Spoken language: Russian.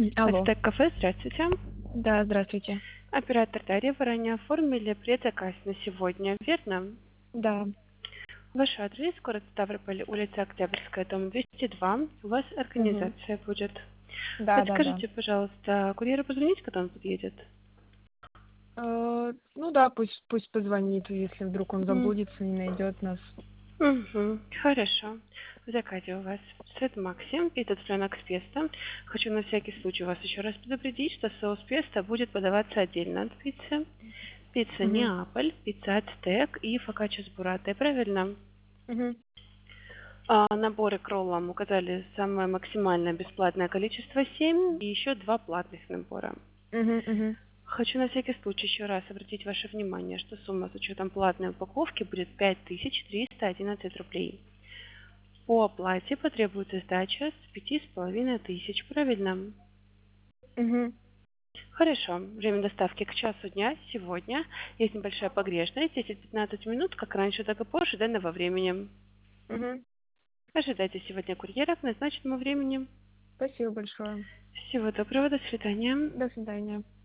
Алло. Ацтек кафе, здравствуйте. Да, здравствуйте. Оператор Дарья, вы ранее оформили предзаказ на сегодня, верно? Да. Ваш адрес, город Ставрополь, улица Октябрьская, дом 202. У вас Мгм. организация будет. Да, да, да. Подскажите, пожалуйста, курьеру позвонить, когда он подъедет? Ну да, пусть позвонит, если вдруг он М, заблудится, не найдет нас. Хорошо. В заказе у вас сет Макси и цыпленок с песто. Хочу на всякий случай вас еще раз предупредить, что соус песто будет подаваться отдельно от пиццы. Пицца Мгм. Неаполь, пицца Ацтек и фокаччо с буррато, правильно? Мгм. Наборы к роллам указали самое максимальное бесплатное количество 7 и еще 2 платных набора. Мгм. Мгм. Хочу на всякий случай еще раз обратить ваше внимание, что сумма с учетом платной упаковки будет 5311 рублей. По оплате потребуется сдача с 5500, правильно? Мгм. Хорошо. Время доставки к часу дня сегодня. Есть небольшая погрешность, 10-15 минут, как раньше, так и позже данного времени. Мгм. Ожидайте сегодня курьера к назначенному времени. Спасибо большое. Всего доброго, до свидания. До свидания.